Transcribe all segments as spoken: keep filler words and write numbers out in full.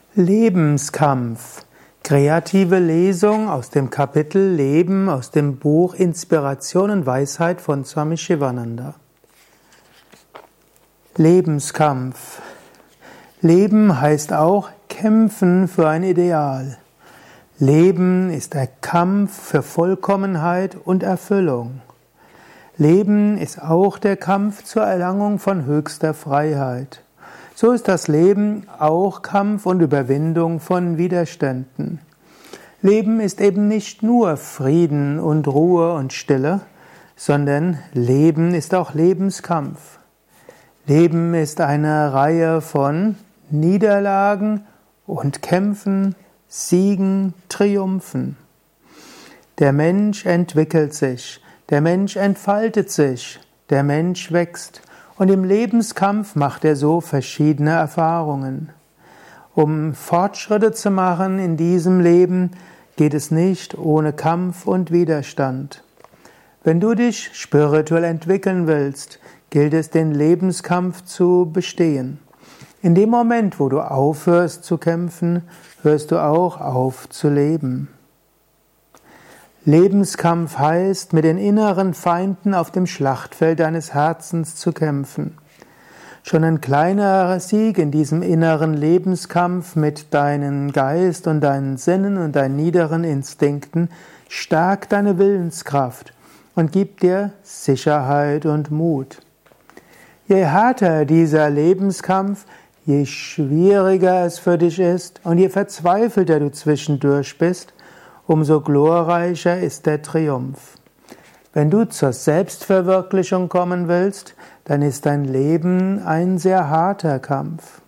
Lebenskampf. Kreative Lesung aus dem Kapitel Leben aus dem Buch Inspiration und Weisheit von Swami Shivananda. Lebenskampf. Leben heißt auch kämpfen für ein Ideal. Leben ist der Kampf für Vollkommenheit und Erfüllung. Leben ist auch der Kampf zur Erlangung von höchster Freiheit. So ist das Leben auch Kampf und Überwindung von Widerständen. Leben ist eben nicht nur Frieden und Ruhe und Stille, sondern Leben ist auch Lebenskampf. Leben ist eine Reihe von Niederlagen und Kämpfen, Siegen, Triumphen. Der Mensch entwickelt sich, der Mensch entfaltet sich, der Mensch wächst. Und im Lebenskampf macht er so verschiedene Erfahrungen. Um Fortschritte zu machen in diesem Leben, geht es nicht ohne Kampf und Widerstand. Wenn du dich spirituell entwickeln willst, gilt es, den Lebenskampf zu bestehen. In dem Moment, wo du aufhörst zu kämpfen, hörst du auch auf zu leben. Lebenskampf heißt, mit den inneren Feinden auf dem Schlachtfeld deines Herzens zu kämpfen. Schon ein kleiner Sieg in diesem inneren Lebenskampf mit deinem Geist und deinen Sinnen und deinen niederen Instinkten stärkt deine Willenskraft und gibt dir Sicherheit und Mut. Je härter dieser Lebenskampf, je schwieriger es für dich ist und je verzweifelter du zwischendurch bist, umso glorreicher ist der Triumph. Wenn du zur Selbstverwirklichung kommen willst, dann ist dein Leben ein sehr harter Kampf.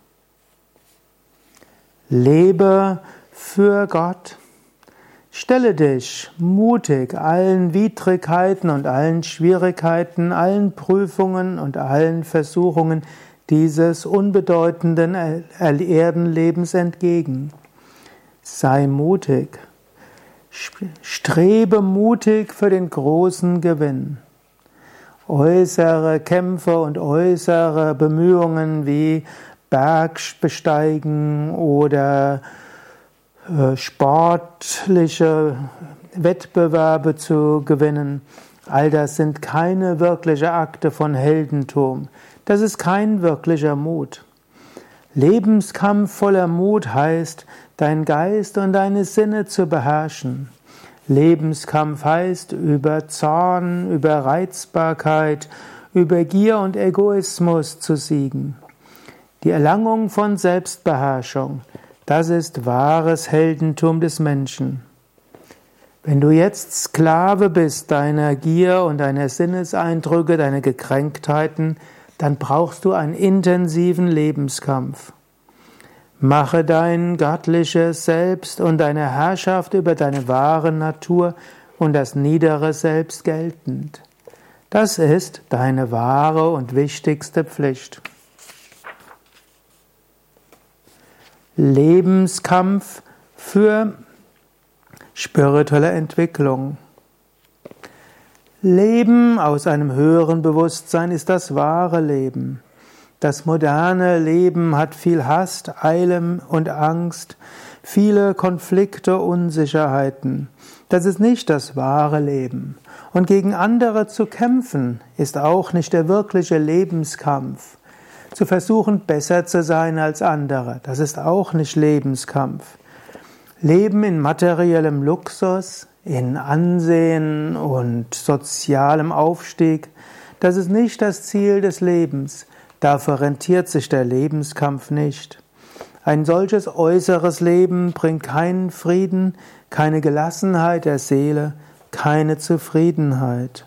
Lebe für Gott. Stelle dich mutig allen Widrigkeiten und allen Schwierigkeiten, allen Prüfungen und allen Versuchungen dieses unbedeutenden Erdenlebens entgegen. Sei mutig. Strebe mutig für den großen Gewinn. Äußere Kämpfe und äußere Bemühungen wie Bergbesteigen oder äh, sportliche Wettbewerbe zu gewinnen, all das sind keine wirkliche Akte von Heldentum. Das ist kein wirklicher Mut. Lebenskampf voller Mut heißt, dein Geist und deine Sinne zu beherrschen. Lebenskampf heißt, über Zorn, über Reizbarkeit, über Gier und Egoismus zu siegen. Die Erlangung von Selbstbeherrschung, das ist wahres Heldentum des Menschen. Wenn du jetzt Sklave bist deiner Gier und deiner Sinneseindrücke, deiner Gekränktheiten, dann brauchst du einen intensiven Lebenskampf. Mache dein göttliches Selbst und deine Herrschaft über deine wahre Natur und das niedere Selbst geltend. Das ist deine wahre und wichtigste Pflicht. Lebenskampf für spirituelle Entwicklung. Leben aus einem höheren Bewusstsein ist das wahre Leben. Das moderne Leben hat viel Hast, Eile und Angst, viele Konflikte, Unsicherheiten. Das ist nicht das wahre Leben. Und gegen andere zu kämpfen, ist auch nicht der wirkliche Lebenskampf. Zu versuchen, besser zu sein als andere, das ist auch nicht Lebenskampf. Leben in materiellem Luxus, in Ansehen und sozialem Aufstieg, das ist nicht das Ziel des Lebens. Dafür rentiert sich der Lebenskampf nicht. Ein solches äußeres Leben bringt keinen Frieden, keine Gelassenheit der Seele, keine Zufriedenheit.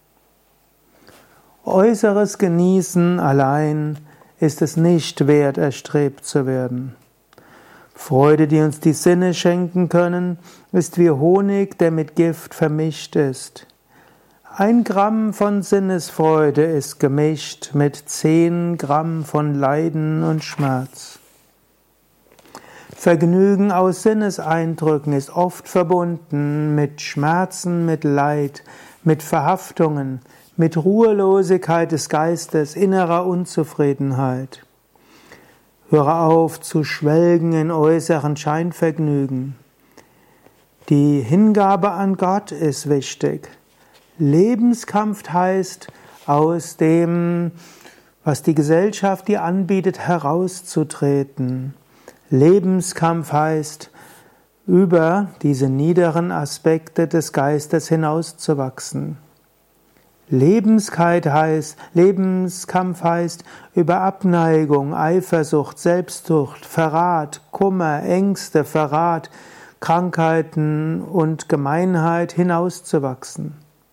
Äußeres Genießen allein ist es nicht wert, erstrebt zu werden. Freude, die uns die Sinne schenken können, ist wie Honig, der mit Gift vermischt ist. Ein Gramm von Sinnesfreude ist gemischt mit zehn Gramm von Leiden und Schmerz. Vergnügen aus Sinneseindrücken ist oft verbunden mit Schmerzen, mit Leid, mit Verhaftungen, mit Ruhelosigkeit des Geistes, innerer Unzufriedenheit. Höre auf zu schwelgen in äußeren Scheinvergnügen. Die Hingabe an Gott ist wichtig. Lebenskampf heißt, aus dem, was die Gesellschaft dir anbietet, herauszutreten. Lebenskampf heißt, über diese niederen Aspekte des Geistes hinauszuwachsen. Lebenskeit heißt, Lebenskampf heißt, über Abneigung, Eifersucht, Selbstsucht, Verrat, Kummer, Ängste, Verrat, Krankheiten und Gemeinheit hinauszuwachsen.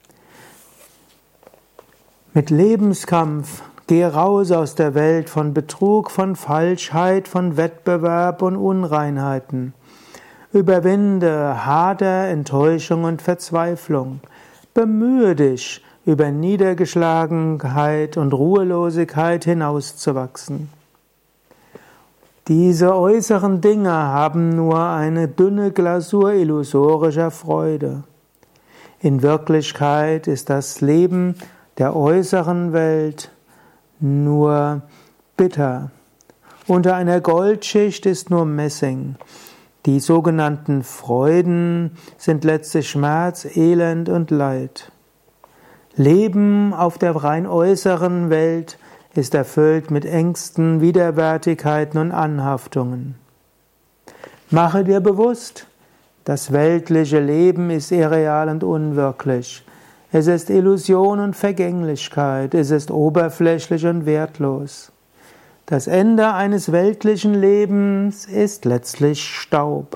Mit Lebenskampf gehe raus aus der Welt von Betrug, von Falschheit, von Wettbewerb und Unreinheiten. Überwinde Hader, Enttäuschung und Verzweiflung. Bemühe dich, über Niedergeschlagenheit und Ruhelosigkeit hinauszuwachsen. Diese äußeren Dinge haben nur eine dünne Glasur illusorischer Freude. In Wirklichkeit ist das Leben der äußeren Welt nur bitter. Unter einer Goldschicht ist nur Messing. Die sogenannten Freuden sind letztlich Schmerz, Elend und Leid. Leben auf der rein äußeren Welt ist erfüllt mit Ängsten, Widerwärtigkeiten und Anhaftungen. Mache dir bewusst, das weltliche Leben ist irreal und unwirklich. Es ist Illusion und Vergänglichkeit, es ist oberflächlich und wertlos. Das Ende eines weltlichen Lebens ist letztlich Staub.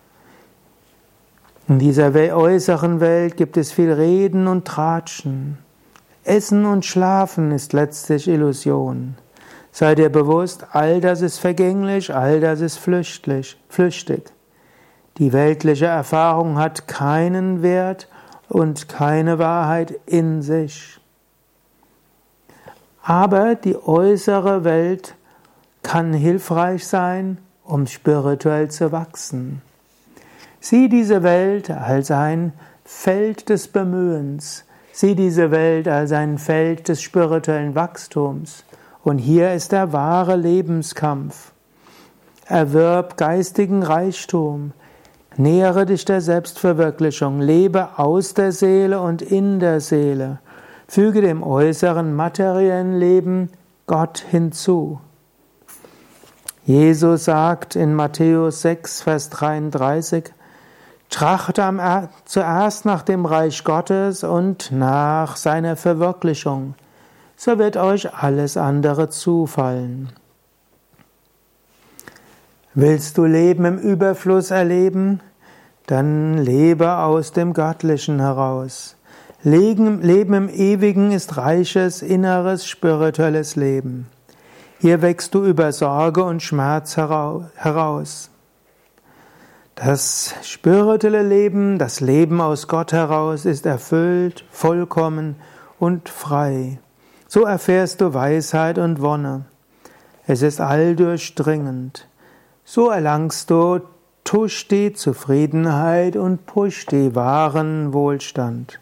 In dieser äußeren Welt gibt es viel Reden und Tratschen. Essen und Schlafen ist letztlich Illusion. Sei dir bewusst, all das ist vergänglich, all das ist flüchtig. Die weltliche Erfahrung hat keinen Wert und keine Wahrheit in sich. Aber die äußere Welt kann hilfreich sein, um spirituell zu wachsen. Sieh diese Welt als ein Feld des Bemühens. Sieh diese Welt als ein Feld des spirituellen Wachstums. Und hier ist der wahre Lebenskampf. Erwirb geistigen Reichtum. Nähere dich der Selbstverwirklichung. Lebe aus der Seele und in der Seele. Füge dem äußeren materiellen Leben Gott hinzu. Jesus sagt in Matthäus sechs, Vers dreiunddreißig, trachte am er- zuerst nach dem Reich Gottes und nach seiner Verwirklichung, so wird euch alles andere zufallen. Willst du Leben im Überfluss erleben? Dann lebe aus dem Göttlichen heraus. Leben, Leben im Ewigen ist reiches, inneres, spirituelles Leben. Hier wächst du über Sorge und Schmerz heraus. Das spirituelle Leben, das Leben aus Gott heraus, ist erfüllt, vollkommen und frei. So erfährst du Weisheit und Wonne. Es ist alldurchdringend. So erlangst du Tushti, Zufriedenheit und Pushti, wahren Wohlstand.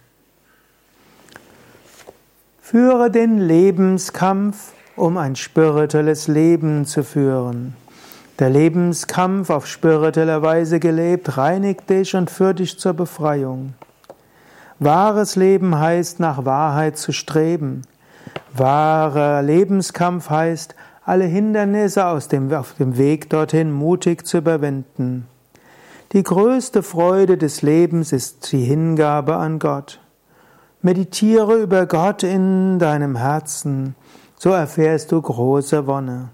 Führe den Lebenskampf, um ein spirituelles Leben zu führen. Der Lebenskampf auf spirituelle Weise gelebt, reinigt dich und führt dich zur Befreiung. Wahres Leben heißt, nach Wahrheit zu streben. Wahrer Lebenskampf heißt, alle Hindernisse aus dem, auf dem Weg dorthin mutig zu überwinden. Die größte Freude des Lebens ist die Hingabe an Gott. Meditiere über Gott in deinem Herzen, so erfährst du große Wonne.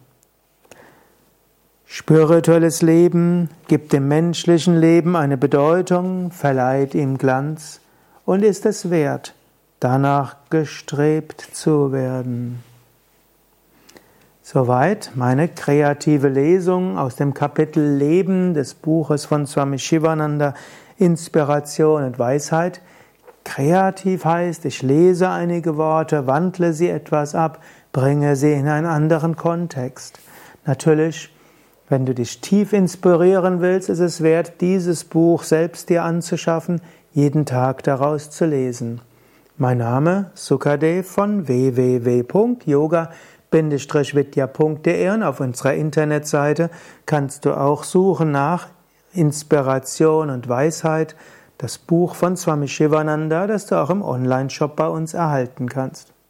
Spirituelles Leben gibt dem menschlichen Leben eine Bedeutung, verleiht ihm Glanz und ist es wert, danach gestrebt zu werden. Soweit meine kreative Lesung aus dem Kapitel Leben des Buches von Swami Shivananda, Inspiration und Weisheit. Kreativ heißt, ich lese einige Worte, wandle sie etwas ab, bringe sie in einen anderen Kontext. Natürlich, wenn du dich tief inspirieren willst, ist es wert, dieses Buch selbst dir anzuschaffen, jeden Tag daraus zu lesen. Mein Name Sukadev von w w w punkt yoga vidya punkt de und auf unserer Internetseite kannst du auch suchen nach Inspiration und Weisheit, das Buch von Swami Shivananda, das du auch im Online-Shop bei uns erhalten kannst.